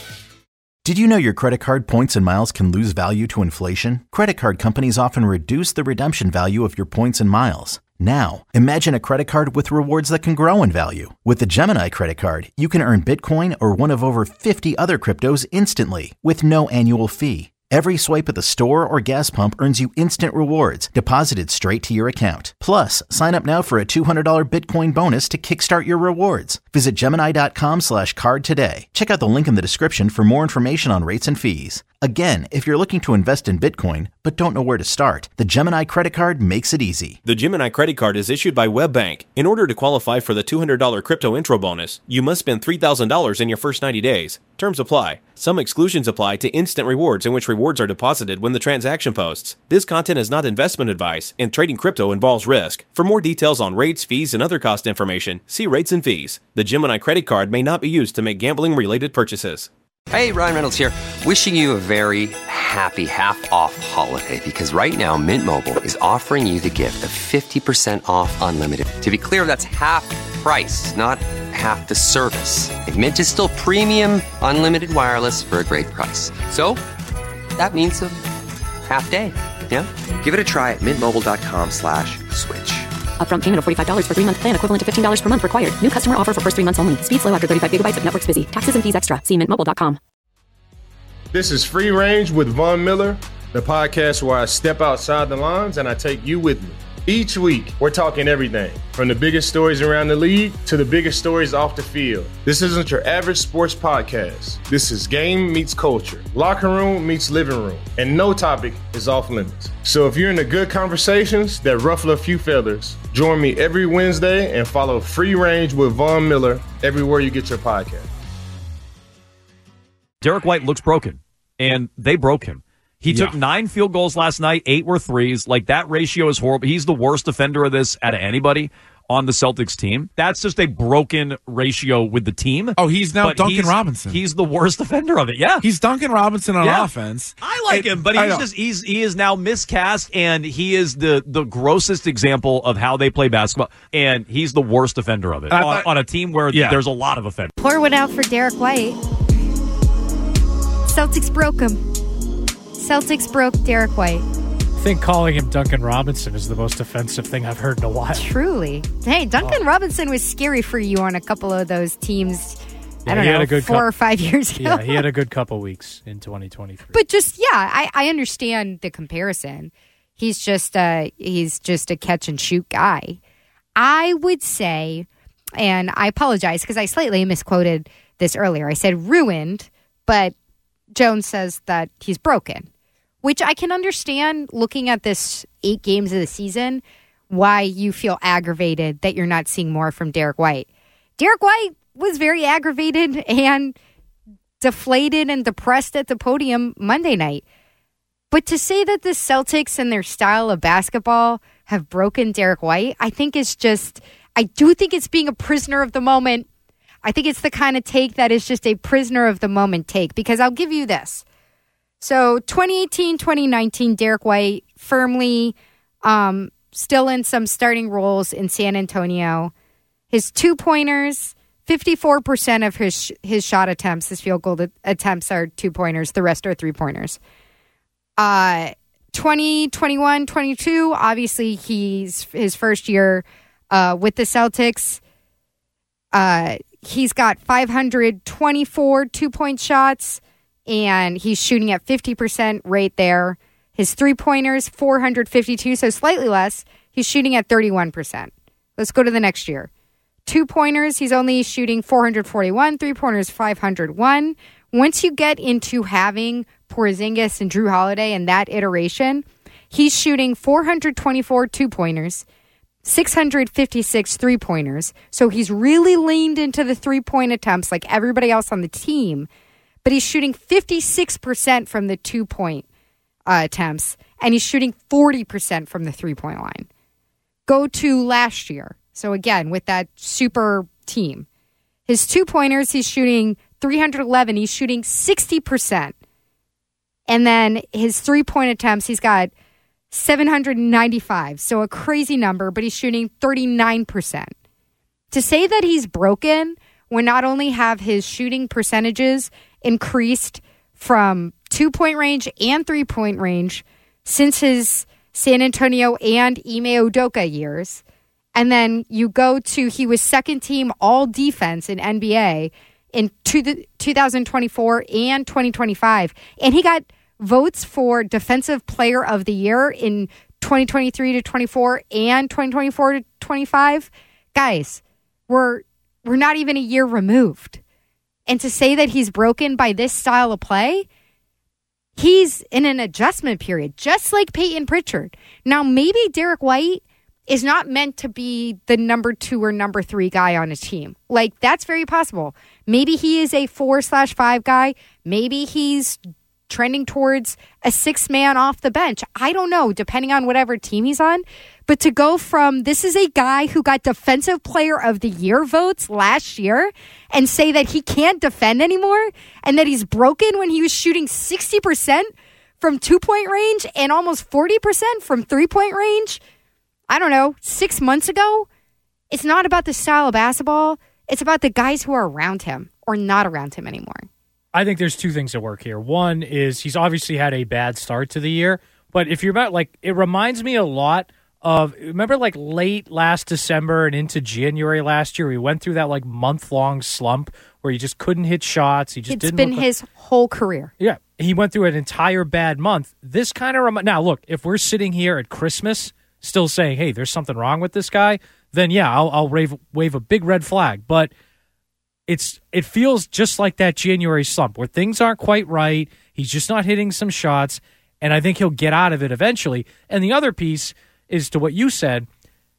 Did you know your credit card points and miles can lose value to inflation? Credit card companies often reduce the redemption value of your points and miles. Now, imagine a credit card with rewards that can grow in value. With the Gemini credit card, you can earn Bitcoin or one of over fifty other cryptos instantly with no annual fee. Every swipe at the store or gas pump earns you instant rewards deposited straight to your account. Plus, sign up now for a two hundred dollars Bitcoin bonus to kickstart your rewards. Visit Gemini.com slash card today. Check out the link in the description for more information on rates and fees. Again, if you're looking to invest in Bitcoin but don't know where to start, the Gemini credit card makes it easy. The Gemini credit card is issued by WebBank. In order to qualify for the two hundred dollars crypto intro bonus, you must spend three thousand dollars in your first ninety days. Terms apply. Some exclusions apply to instant rewards, in which rewards are deposited when the transaction posts. This content is not investment advice, and trading crypto involves risk. For more details on rates, fees, and other cost information, see rates and fees. The Gemini credit card may not be used to make gambling-related purchases. Hey, Ryan Reynolds here, wishing you a very happy half-off holiday, because right now Mint Mobile is offering you the gift of fifty percent off unlimited. To be clear, that's half price, not half the service. And Mint is still premium unlimited wireless for a great price. So, that means a half day, yeah? Give it a try at mintmobile.com slash switch. Upfront payment of forty-five dollars for three-month plan equivalent to fifteen dollars per month required. New customer offer for first three months only. Speed slow after thirty-five gigabytes if network's busy. Taxes and fees extra. See mint mobile dot com. This is Free Range with Von Miller, the podcast where I step outside the lines and I take you with me. Each week, we're talking everything from the biggest stories around the league to the biggest stories off the field. This isn't your average sports podcast. This is game meets culture, locker room meets living room, and no topic is off limits. So if you're into good conversations that ruffle a few feathers, join me every Wednesday and follow Free Range with Von Miller everywhere you get your podcast. Derek White looks broken, and they broke him. He Yeah. took nine field goals last night, eight were threes. Like, that ratio is horrible. He's the worst defender of this out of anybody on the Celtics team. That's just a broken ratio with the team. Oh, he's now But Duncan he's- Robinson. He's the worst defender of it, yeah. He's Duncan Robinson on Yeah. offense. I like It- him, but I he's know. just he's he is now miscast, and he is the the grossest example of how they play basketball, and he's the worst defender of it I on, thought- on a team where Yeah. there's a lot of offenders. Pour one out for Derek White. Celtics broke him. Celtics broke Derek White. I think calling him Duncan Robinson is the most offensive thing I've heard in a while. Truly. Hey, Duncan Oh. Robinson was scary for you on a couple of those teams. Yeah, I don't he know, had a good four cou- or five years ago. Yeah, he had a good couple weeks in twenty twenty-three. But just yeah, I, I understand the comparison. He's just uh he's just a catch and shoot guy. I would say, and I apologize because I slightly misquoted this earlier. I said ruined, but Jones says that he's broken, which I can understand looking at this eight games of the season, why you feel aggravated that you're not seeing more from Derek White. Derek White was very aggravated and deflated and depressed at the podium Monday night. But to say that the Celtics and their style of basketball have broken Derek White, I think is just, I do think it's being a prisoner of the moment. I think it's the kind of take that is just a prisoner of the moment take, because I'll give you this. So twenty eighteen, twenty nineteen, Derek White firmly um, still in some starting roles in San Antonio. His two-pointers, fifty-four percent of his his shot attempts, his field goal attempts are two-pointers. The rest are three-pointers. Uh, twenty twenty-one, twenty-two, obviously he's his first year uh, with the Celtics. Uh, he's got five hundred twenty-four two-point shots, and he's shooting at fifty percent rate there. His three-pointers, four hundred fifty-two, so slightly less. He's shooting at thirty-one percent. Let's go to the next year. Two-pointers, he's only shooting four hundred forty-one. Three-pointers, five hundred one. Once you get into having Porzingis and Drew Holiday and that iteration, he's shooting four hundred twenty-four two-pointers, six hundred fifty-six three-pointers. So he's really leaned into the three-point attempts like everybody else on the team, but he's shooting fifty-six percent from the two-point uh, attempts, and he's shooting forty percent from the three-point line. Go to last year. So again, with that super team, his two-pointers, he's shooting three hundred eleven. He's shooting sixty percent. And then his three-point attempts, he's got seven hundred ninety-five. So a crazy number, but he's shooting thirty-nine percent. To say that he's broken when not only have his shooting percentages increased from two-point range and three-point range since his San Antonio and Ime Udoka years, and then you go to, he was second team all defense in N B A in two, twenty twenty-four and twenty twenty-five. And he got votes for Defensive Player of the Year in twenty twenty-three to twenty-four and twenty twenty-four to twenty-five. Guys, we're we're not even a year removed. And to say that he's broken by this style of play, he's in an adjustment period, just like Peyton Pritchard. Now, maybe Derek White is not meant to be the number two or number three guy on a team. Like, that's very possible. Maybe he is a four slash five guy. Maybe he's trending towards a six man off the bench. I don't know, depending on whatever team he's on. But to go from this is a guy who got Defensive Player of the Year votes last year and say that he can't defend anymore and that he's broken when he was shooting sixty percent from two-point range and almost forty percent from three-point range, I don't know, six months ago, it's not about the style of basketball. It's about the guys who are around him or not around him anymore. I think there's two things at work here. One is he's obviously had a bad start to the year, but if you're about, like, it reminds me a lot of, remember, like, late last December and into January last year, we went through that, like, month-long slump where he just couldn't hit shots. He just It's didn't been look like- his whole career. Yeah, he went through an entire bad month. This kind of rem- now look, if we're sitting here at Christmas still saying, hey, there's something wrong with this guy, then yeah, I'll, I'll wave, wave a big red flag. But it's it feels just like that January slump where things aren't quite right. He's just not hitting some shots, and I think he'll get out of it eventually. And the other piece is to what you said.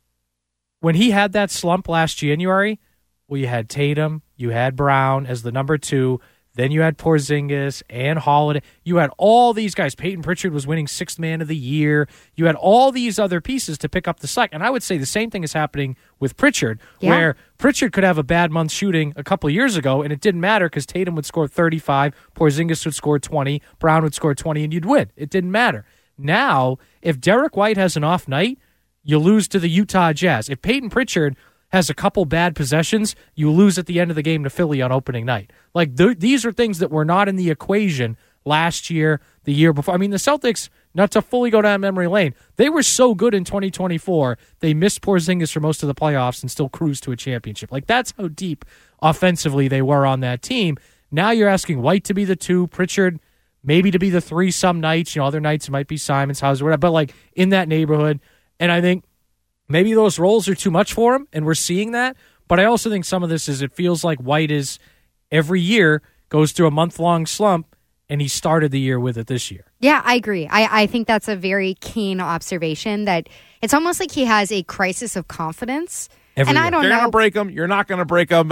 When he had that slump last January, well, you had Tatum, you had Brown as the number two, then you had Porzingis and Holiday. You had all these guys. Peyton Pritchard was winning sixth man of the year. You had all these other pieces to pick up the slack. And I would say the same thing is happening with Pritchard, yeah. where Pritchard could have a bad month shooting a couple of years ago, and it didn't matter because Tatum would score thirty-five, Porzingis would score twenty, Brown would score twenty, and you'd win. It didn't matter. Now, if Derek White has an off night, you lose to the Utah Jazz. If Peyton Pritchard has a couple bad possessions, you lose at the end of the game to Philly on opening night. Like, th- these are things that were not in the equation last year, the year before. I mean, the Celtics, not to fully go down memory lane, they were so good in twenty twenty-four, they missed Porzingis for most of the playoffs and still cruised to a championship. Like, that's how deep offensively they were on that team. Now you're asking White to be the two, Pritchard maybe to be the three some nights. You know, other nights it might be Simons, Hauser, whatever, but like in that neighborhood. And I think maybe those roles are too much for him, and we're seeing that. But I also think some of this is it feels like White is every year goes through a month-long slump, and he started the year with it this year. Yeah, I agree. I, I think that's a very keen observation that it's almost like he has a crisis of confidence. Every and year. I don't You're know. going to break them. You're not going to break them.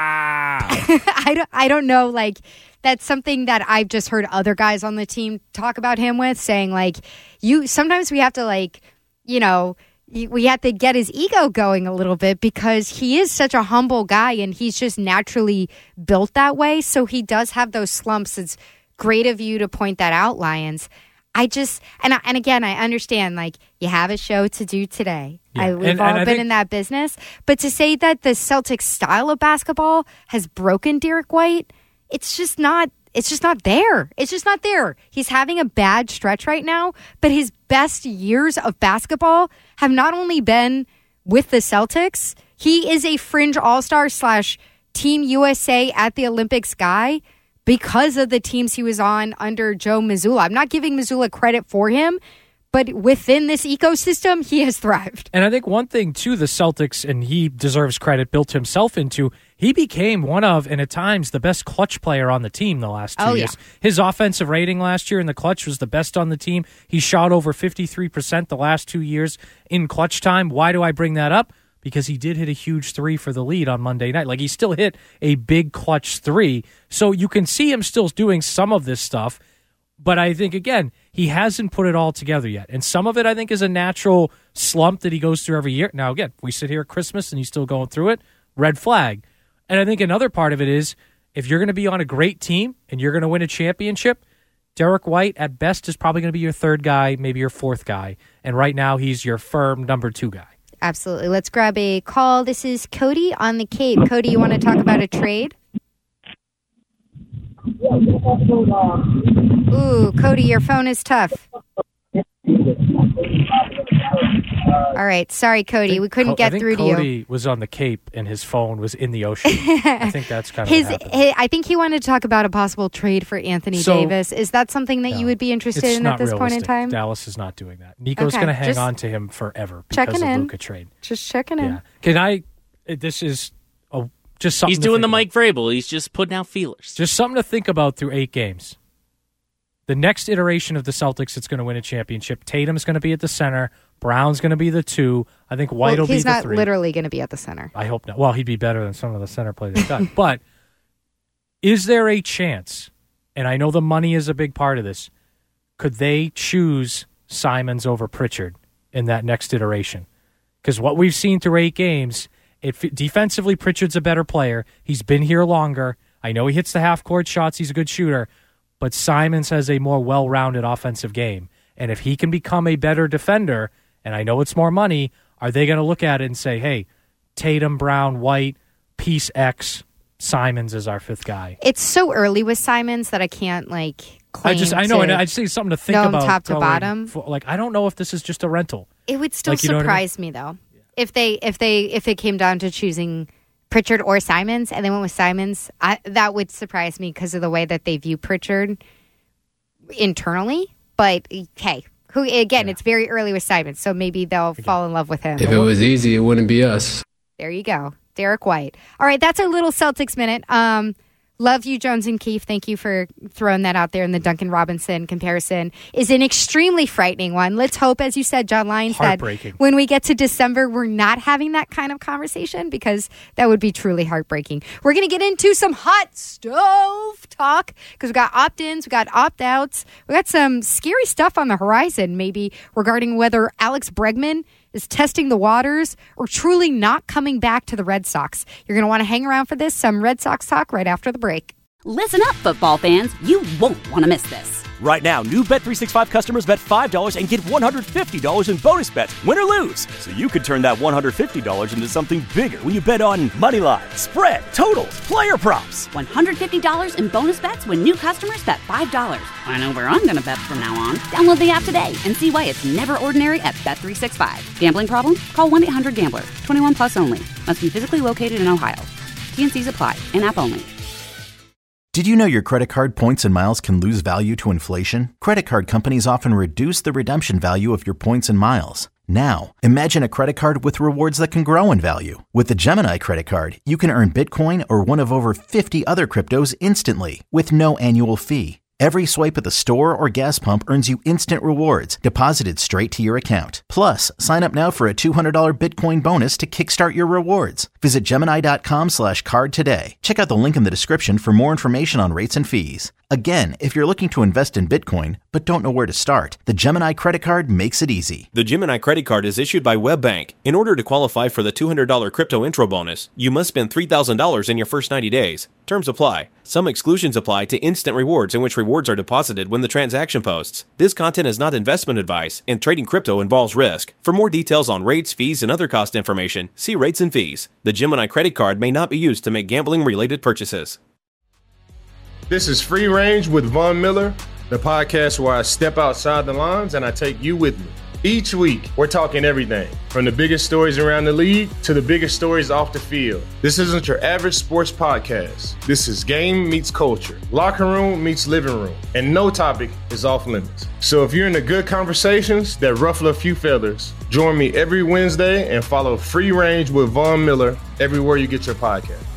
Ah! I, don't, I don't know. Like, that's something that I've just heard other guys on the team talk about him with, saying, like, you sometimes we have to, like, you know, we have to get his ego going a little bit because he is such a humble guy and he's just naturally built that way. So he does have those slumps. It's great of you to point that out, Lions. I just, and I, and again, I understand, like, you have a show to do today. Yeah. I, we've And- all and I been think- in that business. But to say that the Celtics style of basketball has broken Derek White, it's just not, it's just not there. It's just not there. He's having a bad stretch right now, but his best years of basketball have not only been with the Celtics, he is a fringe all-star slash Team U S A at the Olympics guy because of the teams he was on under Joe Mazzulla. I'm not giving Mazzulla credit for him, but within this ecosystem, he has thrived. And I think one thing, too, the Celtics, and he deserves credit, built himself into, he became one of, and at times, the best clutch player on the team the last two Oh, years. yeah. His offensive rating last year in the clutch was the best on the team. He shot over fifty-three percent the last two years in clutch time. Why do I bring that up? Because he did hit a huge three for the lead on Monday night. Like, he still hit a big clutch three. So you can see him still doing some of this stuff. But I think, again, he hasn't put it all together yet. And some of it, I think, is a natural slump that he goes through every year. Now, again, we sit here at Christmas and he's still going through it. Red flag. And I think another part of it is if you're going to be on a great team and you're going to win a championship, Derek White, at best, is probably going to be your third guy, maybe your fourth guy. And right now, he's your firm number two guy. Absolutely. Let's grab a call. This is Cody on the Cape. Cody, you want to talk about a trade? Ooh, Cody, your phone is tough. All right. Sorry, Cody. We couldn't Co- get I think through Cody to you. was on the Cape and his phone was in the ocean. I think that's kind of His, what happened. hi- I think he wanted to talk about a possible trade for Anthony So- Davis. Is that something that you would be interested It's in not at this point in realistic. time? Dallas is not doing that. Nico's Okay, going to hang just on to him forever because checking of in. Luka trade. Just checking in. Yeah. Can I? This is a, just something. He's to doing think the about. Mike Vrabel. He's just putting out feelers. Just something to think about through eight games. The next iteration of the Celtics that's going to win a championship, Tatum's going to be at the center. Brown's going to be the two. I think White Well, will be he's the not three. literally going to be at the center. I hope not. Well, he'd be better than some of the center players they've got. But is there a chance, and I know the money is a big part of this, could they choose Simons over Pritchard in that next iteration? Because what we've seen through eight games, it defensively, Pritchard's a better player. He's been here longer. I know he hits the half-court shots. He's a good shooter. But Simons has a more well-rounded offensive game. And if he can become a better defender, and I know it's more money, are they going to look at it and say, hey, Tatum, Brown, White, piece X, Simons is our fifth guy? It's so early with Simons that I can't, like, claim I just I know, to and I just think it's something to think know him about. top to going bottom. for- like, I don't know if this is just a rental. It would still Like, you know what I mean? surprise me, though, if they if they if it came down to choosing Pritchard or Simons, and they went with Simons. I, that would surprise me because of the way that they view Pritchard internally. But hey, Who, again, it's very early with Simon, so maybe they'll again. fall in love with him. If it was easy, it wouldn't be us. There you go. Derek White. All right, that's our little Celtics minute. Um, love you, Jones and Keefe. Thank you for throwing that out there. And the Duncan Robinson comparison is an extremely frightening one. Let's hope, as you said, John Lyons, that when we get to December, we're not having that kind of conversation, because that would be truly heartbreaking. We're going to get into some hot stove talk, because we got opt-ins, we got opt-outs, we got some scary stuff on the horizon, maybe regarding whether Alex Bregman is testing the waters or truly not coming back to the Red Sox. You're going to want to hang around for this. Some Red Sox talk right after the break. Listen up, football fans. You won't want to miss this. Right now, new Bet three sixty-five customers bet five dollars and get one hundred fifty dollars in bonus bets, win or lose. So you could turn that one hundred fifty dollars into something bigger when you bet on money line, spread, totals, player props. one hundred fifty dollars in bonus bets when new customers bet five dollars. I know where I'm going to bet from now on. Download the app today and see why it's never ordinary at Bet three sixty-five. Gambling problem? Call one eight hundred gambler. twenty-one plus only. Must be physically located in Ohio. T and C's apply. In-app only. Did you know your credit card points and miles can lose value to inflation? Credit card companies often reduce the redemption value of your points and miles. Now, imagine a credit card with rewards that can grow in value. With the Gemini credit card, you can earn Bitcoin or one of over fifty other cryptos instantly with no annual fee. Every swipe at the store or gas pump earns you instant rewards deposited straight to your account. Plus, sign up now for a two hundred dollars Bitcoin bonus to kickstart your rewards. Visit Gemini.com slash card today. Check out the link in the description for more information on rates and fees. Again, if you're looking to invest in Bitcoin but don't know where to start, the Gemini credit card makes it easy. The Gemini credit card is issued by WebBank. In order to qualify for the two hundred dollars crypto intro bonus, you must spend three thousand dollars in your first ninety days. Terms apply. Some exclusions apply to instant rewards, in which rewards are deposited when the transaction posts. This content is not investment advice, and trading crypto involves risk. For more details on rates, fees, and other cost information, see rates and fees. The Gemini credit card may not be used to make gambling-related purchases. This is Free Range with Von Miller, the podcast where I step outside the lines and I take you with me. Each week, we're talking everything from the biggest stories around the league to the biggest stories off the field. This isn't your average sports podcast. This is game meets culture, locker room meets living room, and no topic is off limits. So if you're into good conversations that ruffle a few feathers, join me every Wednesday and follow Free Range with Von Miller everywhere you get your podcast.